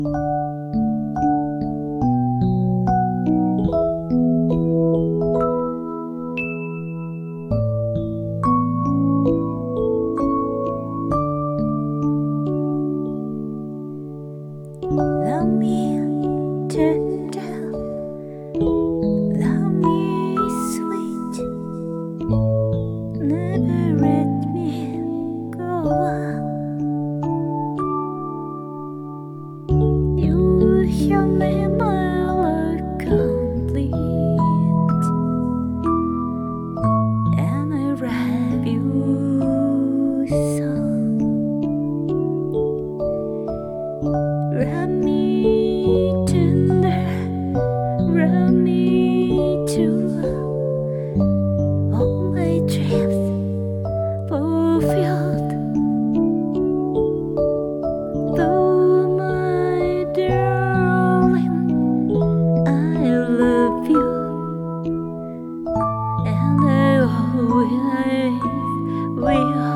Love me tender, love me sweet, never let me go on. You have made my life complete, and I love you so. Love me tender, love me too. All my dreams fulfilled. Oh, my darling, I love you, and I always will.